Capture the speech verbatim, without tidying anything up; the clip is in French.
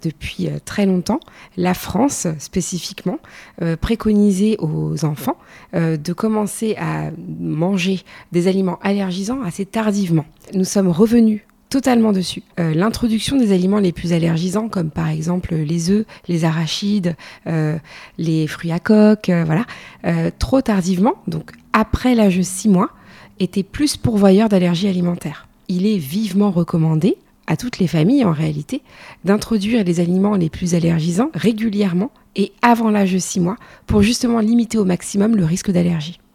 Depuis euh, très longtemps, la France spécifiquement euh, préconisait aux enfants euh, de commencer à manger des aliments allergisants assez tardivement. Nous sommes revenus totalement dessus. Euh, l'introduction des aliments les plus allergisants, comme par exemple les œufs, les arachides, euh, les fruits à coque, euh, voilà, euh, trop tardivement, donc après l'âge de six mois, était plus pourvoyeur d'allergies alimentaires. Il est vivement recommandé à toutes les familles en réalité, d'introduire les aliments les plus allergisants régulièrement et avant l'âge de six mois pour justement limiter au maximum le risque d'allergie.